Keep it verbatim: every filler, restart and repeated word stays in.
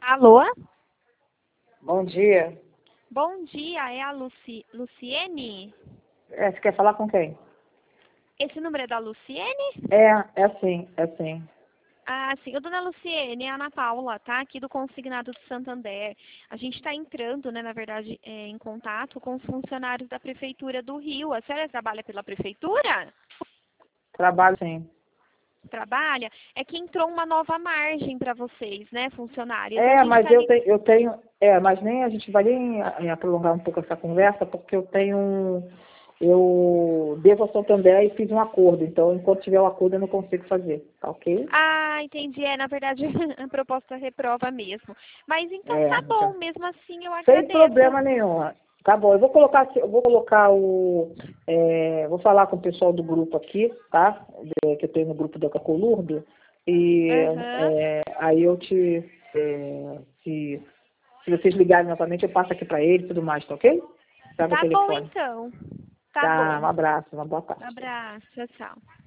Alô? Bom dia. Bom dia, é a Luci... Luciene? É, você quer falar com quem? Esse número é da Luciene? É, é sim, é sim. Ah, sim. Ô, dona Luciene, é a Ana Paula, tá? Aqui do Consignado do Santander. A gente está entrando, né, na verdade, é, em contato com os funcionários da Prefeitura do Rio. A senhora trabalha pela Prefeitura? Trabalho sim. Trabalha? É que entrou uma nova margem para vocês, né, funcionários. A É, gente mas está eu, ligando. te, eu tenho... É, mas nem a gente vai nem a, a prolongar um pouco essa conversa, porque eu tenho... um- Eu devo ao Santander e fiz um acordo. Então, enquanto tiver o acordo, eu não consigo fazer. Tá ok? Ah, entendi. É, na verdade, a proposta reprova mesmo. Mas então É, tá já. bom, mesmo assim eu Sem agradeço. problema nenhum. Tá bom, eu vou colocar, eu vou colocar o, é, vou falar com o pessoal do grupo aqui, tá? É, que eu tenho no grupo da Cacolurdo, e Aham. é, aí eu te, é, se, se vocês ligarem novamente, eu passo aqui para ele e tudo mais, tá ok? Pega o Tá bom telefone. então. Tá Tá, bom. um abraço, uma boa tarde. Abraço, tchau, tchau.